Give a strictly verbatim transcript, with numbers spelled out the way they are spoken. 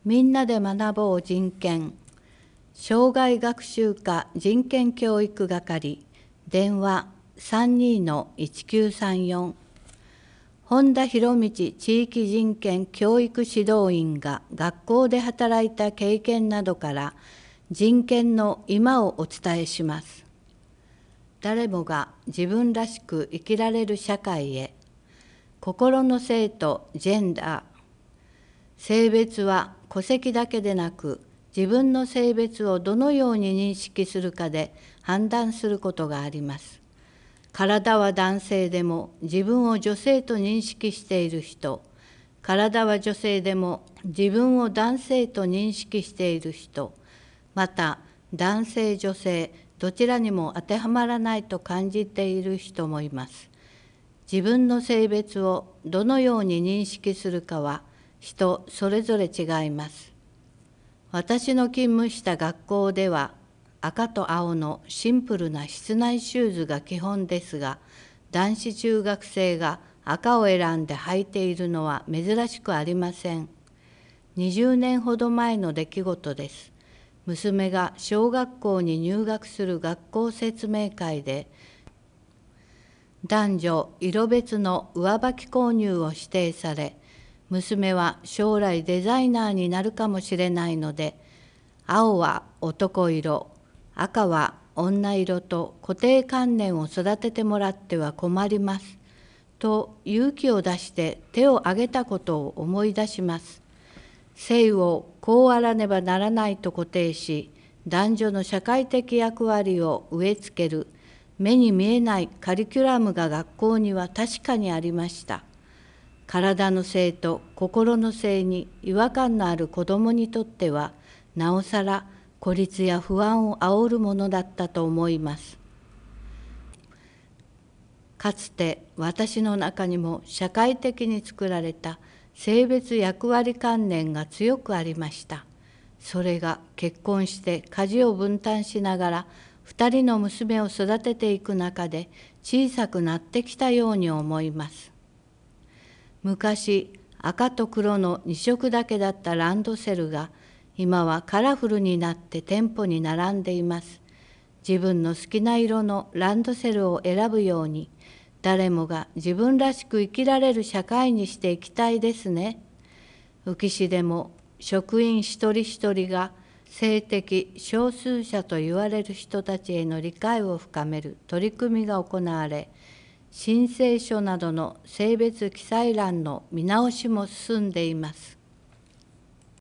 みんなで学ぼう人権、障害学習課人権教育係、電話 さんにーのいちきゅうさんよん。本田博道地域人権教育指導員が学校で働いた経験などから人権の今をお伝えします。誰もが自分らしく生きられる社会へ。心の性とジェンダー。性別は戸籍だけでなく、自分の性別をどのように認識するかで判断することがあります。体は男性でも自分を女性と認識している人、体は女性でも自分を男性と認識している人、また男性女性どちらにも当てはまらないと感じている人もいます。自分の性別をどのように認識するかは人それぞれ違います。私の勤務した学校では赤と青のシンプルな室内シューズが基本ですが、男子中学生が赤を選んで履いているのは珍しくありません。にじゅうねんほど前の出来事です。娘が小学校に入学する学校説明会で、男女色別の上履き購入を指定され、娘は将来デザイナーになるかもしれないので、青は男色、赤は女色と固定観念を育ててもらっては困ります。と勇気を出して手を挙げたことを思い出します。性をこうあらねばならないと固定し、男女の社会的役割を植え付ける目に見えないカリキュラムが学校には確かにありました。体の性と心の性に違和感のある子どもにとっては、なおさら孤立や不安を煽るものだったと思います。かつて私の中にも社会的に作られた性別役割観念が強くありました。それが結婚して家事を分担しながらふたりの娘を育てていく中で小さくなってきたように思います。昔、赤と黒のに色だけだったランドセルが今はカラフルになって店舗に並んでいます。自分の好きな色のランドセルを選ぶように、誰もが自分らしく生きられる社会にしていきたいですね。宇城市でも職員一人一人が性的少数者と言われる人たちへの理解を深める取り組みが行われ、申請書などの性別記載欄の見直しも進んでいます。